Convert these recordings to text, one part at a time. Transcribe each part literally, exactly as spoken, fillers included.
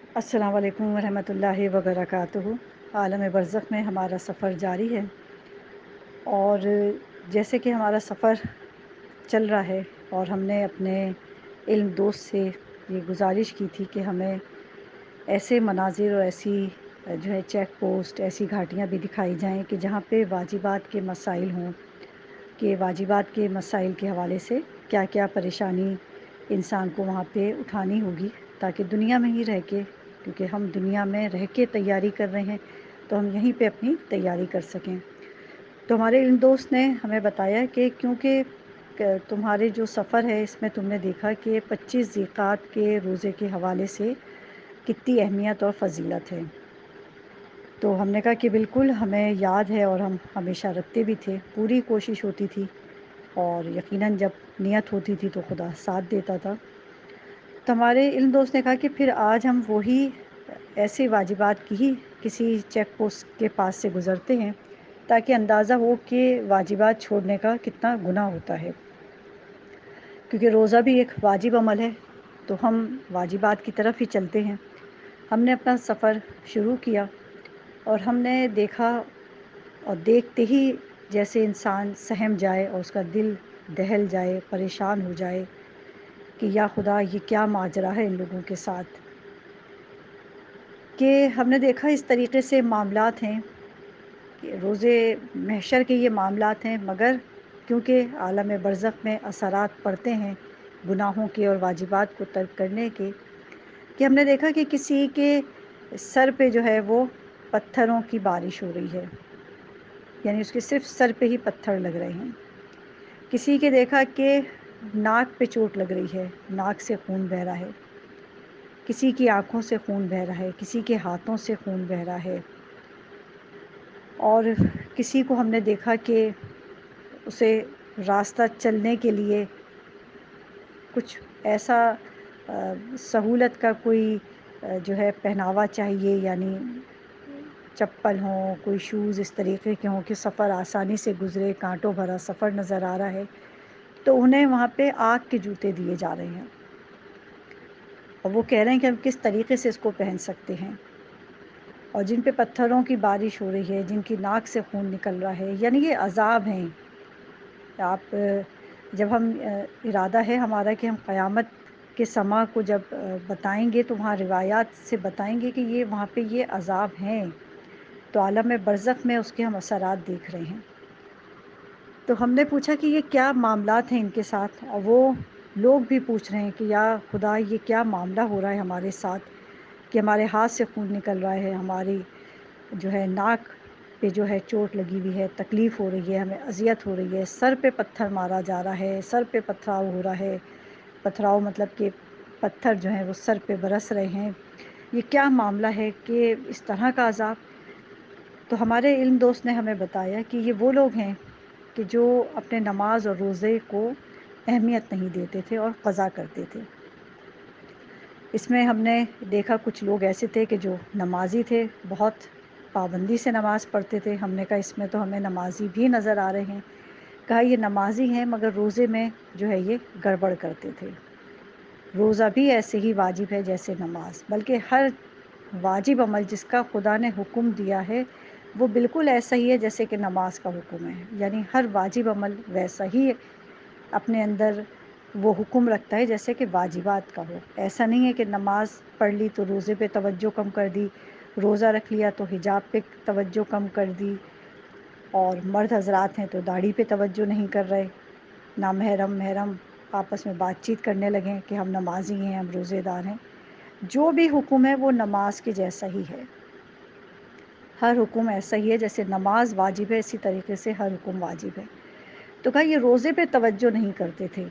السلام علیکم ورحمۃ اللہ وبرکاتہ۔ عالم برزخ میں ہمارا سفر جاری ہے، اور جیسے کہ ہمارا سفر چل رہا ہے، اور ہم نے اپنے علم دوست سے یہ گزارش کی تھی کہ ہمیں ایسے مناظر اور ایسی جو ہے چیک پوسٹ، ایسی گھاٹیاں بھی دکھائی جائیں کہ جہاں پہ واجبات کے مسائل ہوں، کہ واجبات کے مسائل کے حوالے سے کیا کیا پریشانی انسان کو وہاں پہ اٹھانی ہوگی، تاکہ دنیا میں ہی رہ کے، کیونکہ ہم دنیا میں رہ کے تیاری کر رہے ہیں، تو ہم یہیں پہ اپنی تیاری کر سکیں۔ تو ہمارے ان دوست نے ہمیں بتایا کہ کیونکہ تمہارے جو سفر ہے اس میں تم نے دیکھا کہ پچیس ذیقات کے روزے کے حوالے سے کتنی اہمیت اور فضیلت ہے۔ تو ہم نے کہا کہ بالکل ہمیں یاد ہے، اور ہم ہمیشہ رکھتے بھی تھے، پوری کوشش ہوتی تھی، اور یقیناً جب نیت ہوتی تھی تو خدا ساتھ دیتا تھا۔ تو ہمارے علم دوست نے کہا کہ پھر آج ہم وہی ایسے واجبات کی ہی کسی چیک پوسٹ کے پاس سے گزرتے ہیں، تاکہ اندازہ ہو کہ واجبات چھوڑنے کا کتنا گناہ ہوتا ہے، کیونکہ روزہ بھی ایک واجب عمل ہے، تو ہم واجبات کی طرف ہی چلتے ہیں۔ ہم نے اپنا سفر شروع کیا، اور ہم نے دیکھا، اور دیکھتے ہی جیسے انسان سہم جائے اور اس کا دل دہل جائے، پریشان ہو جائے کہ یا خدا یہ کیا ماجرا ہے ان لوگوں کے ساتھ، کہ ہم نے دیکھا اس طریقے سے معاملات ہیں کہ روزے محشر کے یہ معاملات ہیں، مگر کیونکہ عالم برزخ میں اثرات پڑتے ہیں گناہوں کے اور واجبات کو ترک کرنے کے، کہ ہم نے دیکھا کہ کسی کے سر پہ جو ہے وہ پتھروں کی بارش ہو رہی ہے، یعنی اس کے صرف سر پہ ہی پتھر لگ رہے ہیں۔ کسی کے دیکھا کہ ناک پہ چوٹ لگ رہی ہے، ناک سے خون بہہ رہا ہے، کسی کی آنکھوں سے خون بہہ رہا ہے، کسی کے ہاتھوں سے خون بہہ رہا ہے، اور کسی کو ہم نے دیکھا کہ اسے راستہ چلنے کے لیے کچھ ایسا سہولت کا کوئی جو ہے پہناوا چاہیے، یعنی چپل ہوں، کوئی شوز اس طریقے کے ہوں کہ سفر آسانی سے گزرے، کانٹوں بھرا سفر نظر آ رہا ہے، تو انہیں وہاں پہ آگ کے جوتے دیے جا رہے ہیں، اور وہ کہہ رہے ہیں کہ ہم کس طریقے سے اس کو پہن سکتے ہیں۔ اور جن پہ پتھروں کی بارش ہو رہی ہے، جن کی ناک سے خون نکل رہا ہے، یعنی یہ عذاب ہیں۔ آپ جب ہم ارادہ ہے ہمارا کہ ہم قیامت کے سما کو جب بتائیں گے تو وہاں روایات سے بتائیں گے کہ یہ وہاں پہ یہ عذاب ہیں، تو عالم برزخ میں اس کے ہم اثرات دیکھ رہے ہیں۔ تو ہم نے پوچھا کہ یہ کیا معاملات ہیں ان کے ساتھ، اور وہ لوگ بھی پوچھ رہے ہیں کہ یا خدا یہ کیا معاملہ ہو رہا ہے ہمارے ساتھ، کہ ہمارے ہاتھ سے خون نکل رہا ہے، ہماری جو ہے ناک پہ جو ہے چوٹ لگی ہوئی ہے، تکلیف ہو رہی ہے، ہمیں اذیت ہو رہی ہے، سر پہ پتھر مارا جا رہا ہے، سر پہ پتھراؤ ہو رہا ہے، پتھراؤ مطلب کہ پتھر جو ہیں وہ سر پہ برس رہے ہیں، یہ کیا معاملہ ہے کہ اس طرح کا عذاب۔ تو ہمارے علم دوست نے ہمیں بتایا کہ یہ وہ لوگ ہیں کہ جو اپنے نماز اور روزے کو اہمیت نہیں دیتے تھے اور قضا کرتے تھے۔ اس میں ہم نے دیکھا کچھ لوگ ایسے تھے کہ جو نمازی تھے، بہت پابندی سے نماز پڑھتے تھے، ہم نے کہا اس میں تو ہمیں نمازی بھی نظر آ رہے ہیں، کہا یہ نمازی ہیں مگر روزے میں جو ہے یہ گڑبڑ کرتے تھے۔ روزہ بھی ایسے ہی واجب ہے جیسے نماز، بلکہ ہر واجب عمل جس کا خدا نے حکم دیا ہے وہ بالکل ایسا ہی ہے جیسے کہ نماز کا حکم ہے، یعنی ہر واجب عمل ویسا ہی اپنے اندر وہ حکم رکھتا ہے جیسے کہ واجبات کا ہو۔ ایسا نہیں ہے کہ نماز پڑھ لی تو روزے پہ توجہ کم کر دی، روزہ رکھ لیا تو حجاب پہ توجہ کم کر دی، اور مرد حضرات ہیں تو داڑھی پہ توجہ نہیں کر رہے، نامحرم محرم آپس میں بات چیت کرنے لگیں کہ ہم نمازی ہیں، ہم روزے دار ہیں۔ جو بھی حکم ہے وہ نماز کے جیسا ہی ہے، ہر حکم ایسا ہی ہے، جیسے نماز واجب ہے اسی طریقے سے ہر حکم واجب ہے۔ تو کہا یہ روزے پہ توجہ نہیں کرتے تھے۔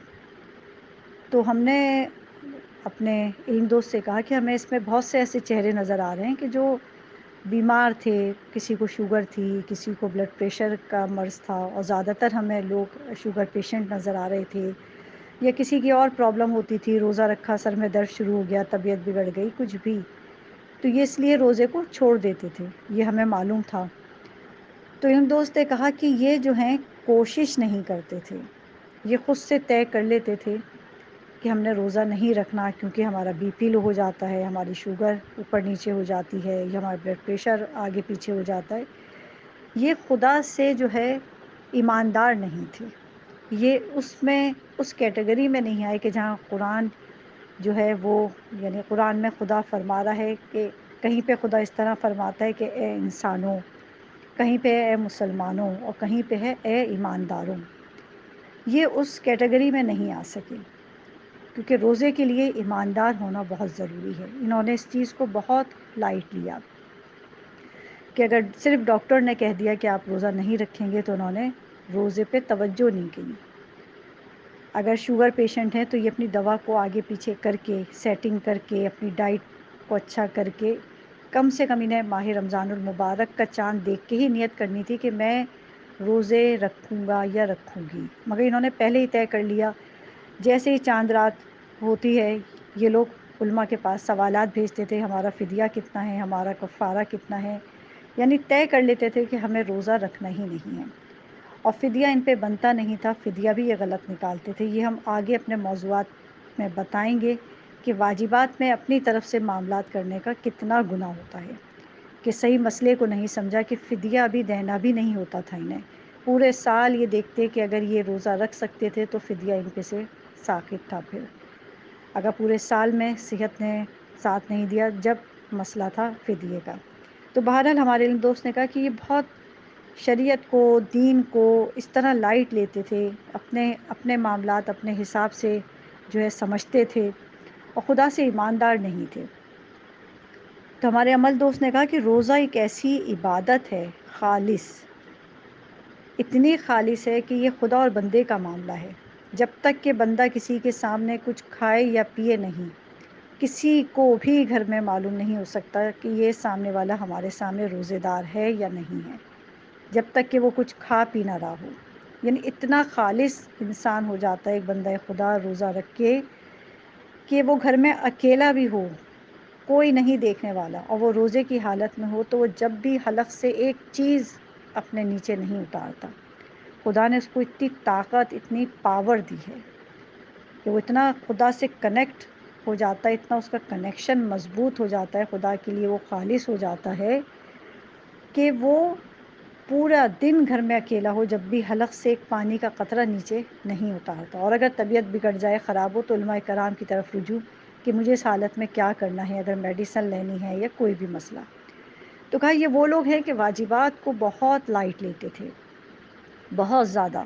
تو ہم نے اپنے علم دوست سے کہا کہ ہمیں اس میں بہت سے ایسے چہرے نظر آ رہے ہیں کہ جو بیمار تھے، کسی کو شوگر تھی، کسی کو بلڈ پریشر کا مرض تھا، اور زیادہ تر ہمیں لوگ شوگر پیشنٹ نظر آ رہے تھے، یا کسی کی اور پرابلم ہوتی تھی، روزہ رکھا سر میں درد شروع ہو گیا، طبیعت بگڑ گئی، کچھ بھی، تو یہ اس لیے روزے کو چھوڑ دیتے تھے، یہ ہمیں معلوم تھا۔ تو علم دوست نے کہا کہ یہ جو ہیں کوشش نہیں کرتے تھے، یہ خود سے طے کر لیتے تھے کہ ہم نے روزہ نہیں رکھنا کیونکہ ہمارا بی پی لو ہو جاتا ہے، ہماری شوگر اوپر نیچے ہو جاتی ہے یا ہمارا بلڈ پریشر آگے پیچھے ہو جاتا ہے، یہ خدا سے جو ہے ایماندار نہیں تھے۔ یہ اس میں اس کیٹیگری میں نہیں آئے کہ جہاں قرآن جو ہے وہ، یعنی قرآن میں خدا فرما رہا ہے کہ کہیں پہ خدا اس طرح فرماتا ہے کہ اے انسانوں، کہیں پہ اے مسلمانوں، اور کہیں پہ ہے اے ایمانداروں۔ یہ اس کیٹیگری میں نہیں آ سکے کیونکہ روزے کے لیے ایماندار ہونا بہت ضروری ہے۔ انہوں نے اس چیز کو بہت لائٹ لیا کہ اگر صرف ڈاکٹر نے کہہ دیا کہ آپ روزہ نہیں رکھیں گے تو انہوں نے روزے پہ توجہ نہیں کی۔ اگر شوگر پیشنٹ ہیں تو یہ اپنی دوا کو آگے پیچھے کر کے، سیٹنگ کر کے، اپنی ڈائٹ کو اچھا کر کے، کم سے کم انہیں ماہ رمضان المبارک کا چاند دیکھ کے ہی نیت کرنی تھی کہ میں روزے رکھوں گا یا رکھوں گی، مگر انہوں نے پہلے ہی طے کر لیا۔ جیسے ہی چاند رات ہوتی ہے یہ لوگ علماء کے پاس سوالات بھیجتے تھے، ہمارا فدیہ کتنا ہے، ہمارا کفارہ کتنا ہے، یعنی طے کر لیتے تھے کہ ہمیں روزہ رکھنا ہی نہیں ہے، اور فدیہ ان پہ بنتا نہیں تھا، فدیہ بھی یہ غلط نکالتے تھے۔ یہ ہم آگے اپنے موضوعات میں بتائیں گے کہ واجبات میں اپنی طرف سے معاملات کرنے کا کتنا گناہ ہوتا ہے، کہ صحیح مسئلے کو نہیں سمجھا کہ فدیہ بھی دینا بھی نہیں ہوتا تھا انہیں۔ پورے سال یہ دیکھتے کہ اگر یہ روزہ رکھ سکتے تھے تو فدیہ ان پہ سے ساقط تھا۔ پھر اگر پورے سال میں صحت نے ساتھ نہیں دیا، جب مسئلہ تھا فدیے کا، تو بہرحال ہمارے علم دوست نے کہا کہ یہ بہت شریعت کو، دین کو اس طرح لائٹ لیتے تھے، اپنے اپنے معاملات اپنے حساب سے جو ہے سمجھتے تھے اور خدا سے ایماندار نہیں تھے۔ تو ہمارے عمل دوست نے کہا کہ روزہ ایک ایسی عبادت ہے خالص، اتنی خالص ہے کہ یہ خدا اور بندے کا معاملہ ہے۔ جب تک کہ بندہ کسی کے سامنے کچھ کھائے یا پیے نہیں، کسی کو بھی گھر میں معلوم نہیں ہو سکتا کہ یہ سامنے والا ہمارے سامنے روزے دار ہے یا نہیں ہے، جب تک کہ وہ کچھ کھا پی نہ رہا ہو۔ یعنی اتنا خالص انسان ہو جاتا ہے ایک بندہ خدا روزہ رکھ کے کہ وہ گھر میں اکیلا بھی ہو، کوئی نہیں دیکھنے والا، اور وہ روزے کی حالت میں ہو تو وہ جب بھی حلق سے ایک چیز اپنے نیچے نہیں اتارتا۔ خدا نے اس کو اتنی طاقت، اتنی پاور دی ہے کہ وہ اتنا خدا سے کنیکٹ ہو جاتا ہے، اتنا اس کا کنیکشن مضبوط ہو جاتا ہے خدا کے لیے، وہ خالص ہو جاتا ہے کہ وہ پورا دن گھر میں اکیلا ہو جب بھی حلق سے ایک پانی کا قطرہ نیچے نہیں اتارتا۔ اور اگر طبیعت بگڑ جائے، خراب ہو، تو علماء کرام کی طرف رجوع کہ مجھے اس حالت میں کیا کرنا ہے، اگر میڈیسن لینی ہے یا کوئی بھی مسئلہ۔ تو کہا یہ وہ لوگ ہیں کہ واجبات کو بہت لائٹ لیتے تھے، بہت زیادہ،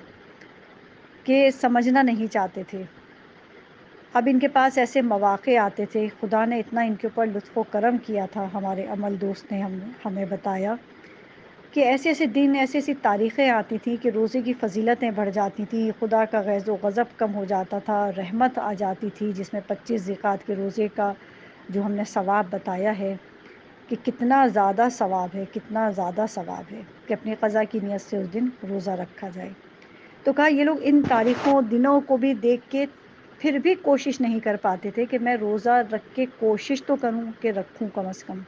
کہ سمجھنا نہیں چاہتے تھے۔ اب ان کے پاس ایسے مواقع آتے تھے، خدا نے اتنا ان کے اوپر لطف و کرم کیا تھا، ہمارے عمل دوست نے ہم ہمیں بتایا کہ ایسے ایسے دن، ایسی ایسی تاریخیں آتی تھیں کہ روزے کی فضیلتیں بڑھ جاتی تھیں، خدا کا غیظ و غضب کم ہو جاتا تھا، رحمت آ جاتی تھی، جس میں پچیس ذیقات کے روزے کا جو ہم نے ثواب بتایا ہے کہ کتنا زیادہ ثواب ہے، کتنا زیادہ ثواب ہے کہ اپنی قضا کی نیت سے اس دن روزہ رکھا جائے۔ تو کہا یہ لوگ ان تاریخوں، دنوں کو بھی دیکھ کے پھر بھی کوشش نہیں کر پاتے تھے کہ میں روزہ رکھ کے کوشش تو کروں کہ رکھوں کم از کم۔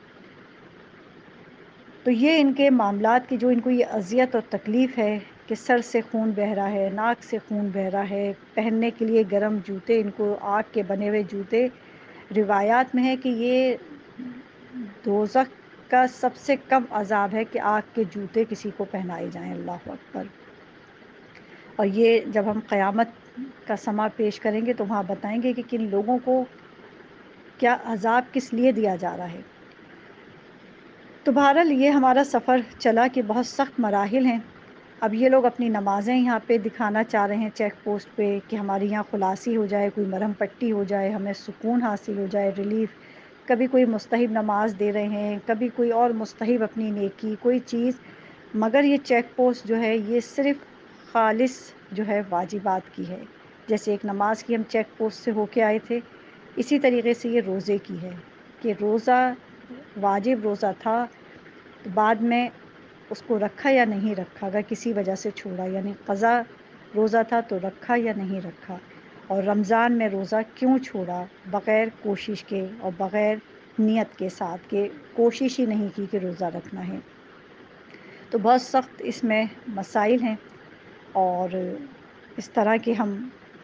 تو یہ ان کے معاملات کی جو ان کو یہ اذیت اور تکلیف ہے کہ سر سے خون بہہ رہا ہے، ناک سے خون بہہ رہا ہے، پہننے کے لیے گرم جوتے، ان کو آگ کے بنے ہوئے جوتے، روایات میں ہے کہ یہ دوزخ کا سب سے کم عذاب ہے کہ آگ کے جوتے کسی کو پہنائے جائیں۔ اللہ اکبر۔ اور یہ جب ہم قیامت کا سما پیش کریں گے تو وہاں بتائیں گے کہ کن لوگوں کو کیا عذاب کس لیے دیا جا رہا ہے۔ تو بہرحال یہ ہمارا سفر چلا کہ بہت سخت مراحل ہیں۔ اب یہ لوگ اپنی نمازیں یہاں پہ دکھانا چاہ رہے ہیں چیک پوسٹ پہ کہ ہماری یہاں خلاصی ہو جائے، کوئی مرہم پٹی ہو جائے، ہمیں سکون حاصل ہو جائے، ریلیف۔ کبھی کوئی مستحب نماز دے رہے ہیں، کبھی کوئی اور مستحب اپنی نیکی کوئی چیز، مگر یہ چیک پوسٹ جو ہے یہ صرف خالص جو ہے واجبات کی ہے۔ جیسے ایک نماز کی ہم چیک پوسٹ سے ہو کے آئے تھے، اسی طریقے سے یہ روزے کی ہے کہ روزہ واجب روزہ تھا تو بعد میں اس کو رکھا یا نہیں رکھا، اگر کسی وجہ سے چھوڑا، یعنی قضا روزہ تھا تو رکھا یا نہیں رکھا، اور رمضان میں روزہ کیوں چھوڑا بغیر کوشش کے اور بغیر نیت کے ساتھ کہ کوشش ہی نہیں کی کہ روزہ رکھنا ہے۔ تو بہت سخت اس میں مسائل ہیں، اور اس طرح کے ہم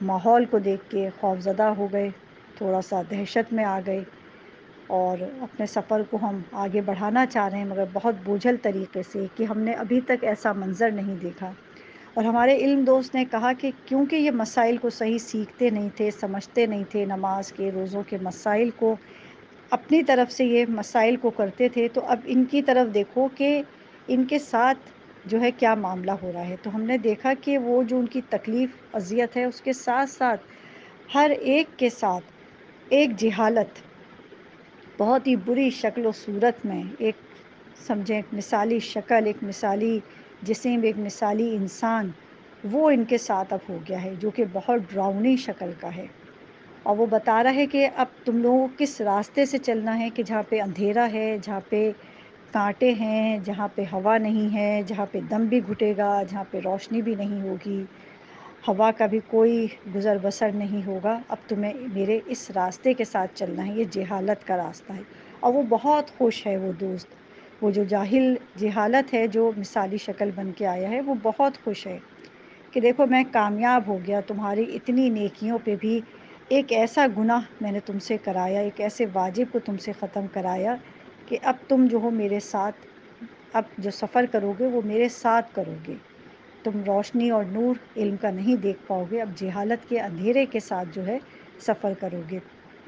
ماحول کو دیکھ کے خوف زدہ ہو گئے، تھوڑا سا دہشت میں آ گئے، اور اپنے سفر کو ہم آگے بڑھانا چاہ رہے ہیں مگر بہت بوجھل طریقے سے، کہ ہم نے ابھی تک ایسا منظر نہیں دیکھا۔ اور ہمارے علم دوست نے کہا کہ کیونکہ یہ مسائل کو صحیح سیکھتے نہیں تھے، سمجھتے نہیں تھے، نماز کے، روزوں کے مسائل کو اپنی طرف سے یہ مسائل کو کرتے تھے، تو اب ان کی طرف دیکھو کہ ان کے ساتھ جو ہے کیا معاملہ ہو رہا ہے۔ تو ہم نے دیکھا کہ وہ جو ان کی تکلیف اذیت ہے، اس کے ساتھ ساتھ ہر ایک کے ساتھ ایک جہالت بہت ہی بری شکل و صورت میں، ایک سمجھیں ایک مثالی شکل، ایک مثالی جسم، ایک مثالی انسان، وہ ان کے ساتھ اب ہو گیا ہے، جو کہ بہت ڈراؤنی شکل کا ہے۔ اور وہ بتا رہا ہے کہ اب تم لوگوں کو کس راستے سے چلنا ہے، کہ جہاں پہ اندھیرا ہے، جہاں پہ کانٹے ہیں، جہاں پہ ہوا نہیں ہے، جہاں پہ دم بھی گھٹے گا، جہاں پہ روشنی بھی نہیں ہوگی، ہوا کا بھی کوئی گزر بسر نہیں ہوگا، اب تمہیں میرے اس راستے کے ساتھ چلنا ہے، یہ جہالت کا راستہ ہے۔ اور وہ بہت خوش ہے، وہ دوست، وہ جو جاہل جہالت ہے جو مثالی شکل بن کے آیا ہے، وہ بہت خوش ہے کہ دیکھو میں کامیاب ہو گیا، تمہاری اتنی نیکیوں پہ بھی ایک ایسا گناہ میں نے تم سے کرایا، ایک ایسے واجب کو تم سے ختم کرایا کہ اب تم جو ہو میرے ساتھ، اب جو سفر کرو گے وہ میرے ساتھ کرو گے، تم روشنی اور نور علم کا نہیں دیکھ پاؤ گے، اب جہالت کے اندھیرے کے ساتھ جو ہے سفر کرو گے۔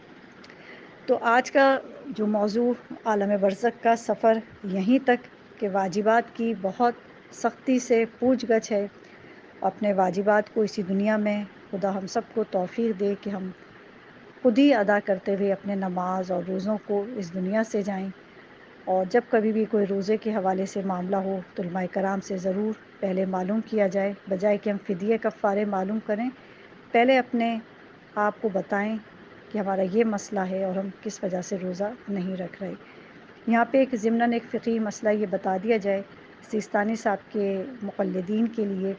تو آج کا جو موضوع عالم برزخ کا سفر یہیں تک، کہ واجبات کی بہت سختی سے پوچھ گچھ ہے، اپنے واجبات کو اسی دنیا میں خدا ہم سب کو توفیق دے کہ ہم خود ہی ادا کرتے ہوئے اپنے نماز اور روزوں کو اس دنیا سے جائیں۔ اور جب کبھی بھی کوئی روزے کے حوالے سے معاملہ ہو تو علماء کرام سے ضرور پہلے معلوم کیا جائے، بجائے کہ ہم فدیے کفارے معلوم کریں، پہلے اپنے آپ کو بتائیں کہ ہمارا یہ مسئلہ ہے اور ہم کس وجہ سے روزہ نہیں رکھ رہے۔ یہاں پہ ایک ضمناً ایک فقہی مسئلہ یہ بتا دیا جائے سیستانی صاحب کے مقلدین کے لیے،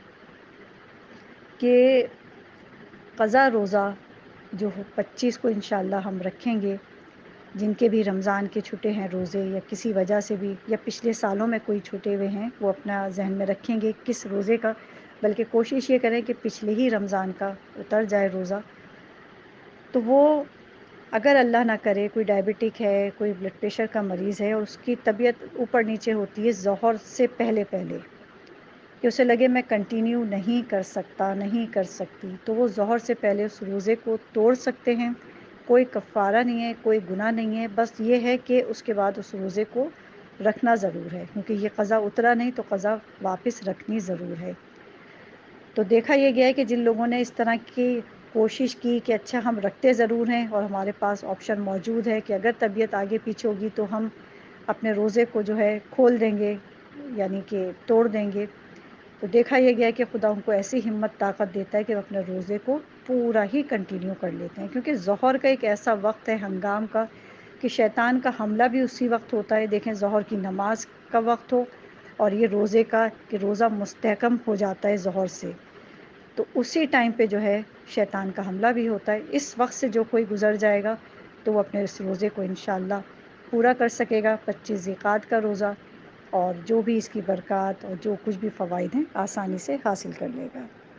کہ قضا روزہ جو پچیس کو انشاءاللہ ہم رکھیں گے، جن کے بھی رمضان کے چھٹے ہیں روزے یا کسی وجہ سے بھی، یا پچھلے سالوں میں کوئی چھٹے ہوئے ہیں، وہ اپنا ذہن میں رکھیں گے کس روزے کا، بلکہ کوشش یہ کریں کہ پچھلے ہی رمضان کا اتر جائے روزہ، تو وہ اگر اللہ نہ کرے کوئی ڈائبٹک ہے، کوئی بلڈ پریشر کا مریض ہے اور اس کی طبیعت اوپر نیچے ہوتی ہے ظہر سے پہلے پہلے، کہ اسے لگے میں کنٹینیو نہیں کر سکتا، نہیں کر سکتی، تو وہ ظہر سے پہلے اس روزے کو توڑ سکتے ہیں، کوئی کفارہ نہیں ہے، کوئی گناہ نہیں ہے، بس یہ ہے کہ اس کے بعد اس روزے کو رکھنا ضرور ہے، کیونکہ یہ قضا اترا نہیں تو قضا واپس رکھنی ضرور ہے۔ تو دیکھا یہ گیا ہے کہ جن لوگوں نے اس طرح کی کوشش کی کہ اچھا ہم رکھتے ضرور ہیں اور ہمارے پاس آپشن موجود ہے کہ اگر طبیعت آگے پیچھے ہوگی تو ہم اپنے روزے کو جو ہے کھول دیں گے، یعنی کہ توڑ دیں گے، تو دیکھا یہ گیا کہ خدا ان کو ایسی ہمت طاقت دیتا ہے کہ وہ اپنے روزے کو پورا ہی کنٹینیو کر لیتے ہیں، کیونکہ ظہر کا ایک ایسا وقت ہے ہنگام کا کہ شیطان کا حملہ بھی اسی وقت ہوتا ہے، دیکھیں ظہر کی نماز کا وقت ہو اور یہ روزے کا کہ روزہ مستحکم ہو جاتا ہے ظہر سے، تو اسی ٹائم پہ جو ہے شیطان کا حملہ بھی ہوتا ہے۔ اس وقت سے جو کوئی گزر جائے گا تو وہ اپنے اس روزے کو انشاءاللہ پورا کر سکے گا، پچیس ذیقعت کا روزہ، اور جو بھی اس کی برکات اور جو کچھ بھی فوائد ہیں آسانی سے حاصل کر لے گا۔